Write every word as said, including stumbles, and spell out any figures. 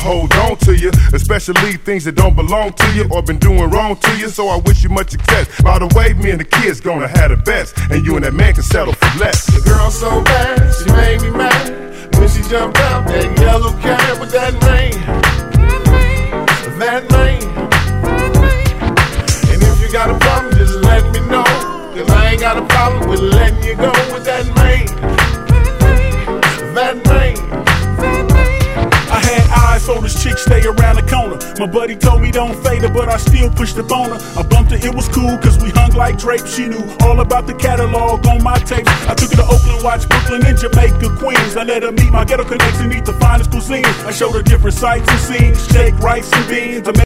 hold on to you, especially things that don't belong to you or been doing wrong to you. So I wish you much success. By the way, me and the kids gonna have the best, and you and that man can settle for less. The girl so bad, she made me mad when she jumped out that yellow cab with that man, that man. And if you got a problem, just let me know, 'cause I ain't got a problem with letting you go with that man, that man. I had eyes for this chick stay around the corner. My buddy told me don't fade her, but I still pushed the boner. I bumped her, it was cool, cause we hung like drapes. She knew all about the catalog on my tapes. I took her to Oakland, watched Brooklyn and Jamaica, Queens. I let her meet my ghetto connection, eat the finest cuisine. I showed her different sights and scenes, steak, rice and beans. I